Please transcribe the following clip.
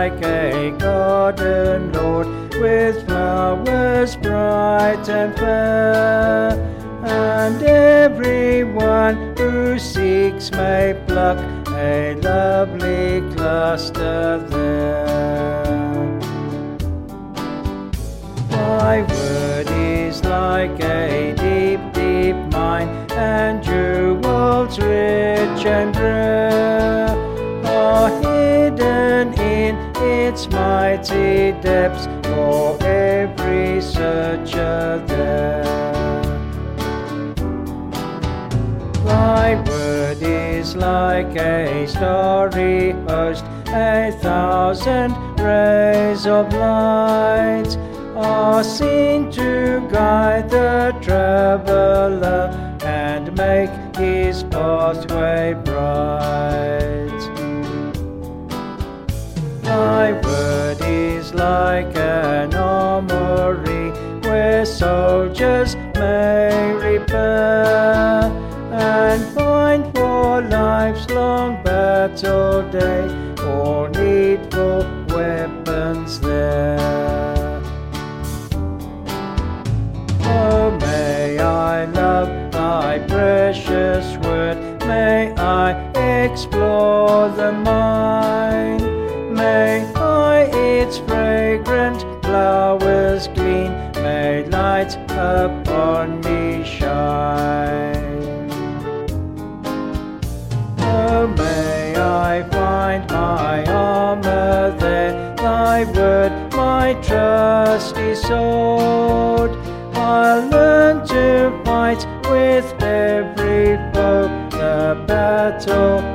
like a garden, Lord, with flowers bright and fair, and everyone who seeks may pluck a lovely cluster there. Thy word is like a deep, deep mine, and jewels rich and rare are hidden in its mighty depths for every searcher there. Thy word is like a starry host, 1,000 rays of light are seen to guide the traveler and make his pathway bright. Thy word is like an armory where soldiers may repair and find for life's long battle day all needful weapons there. Oh, may I love thy precious word, may I explore the mind, may I its fragrant flowers glean, may light upon me shine. Oh, may I find my armor there, thy word my trusty sword. I'll learn to fight with every foe the battle